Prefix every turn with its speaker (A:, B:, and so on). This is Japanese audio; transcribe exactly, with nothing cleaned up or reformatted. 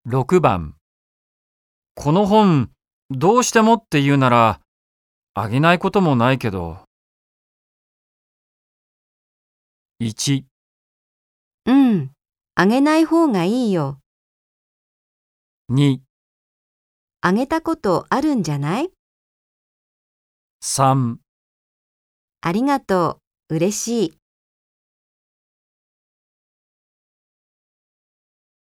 A: ろくばん、この本、どうしてもって言うなら、あげないこともないけど。いち、
B: うん、あげない方がいいよ。
A: に、
B: あげたことあるんじゃない？
A: さん、
B: ありがとう、嬉しい。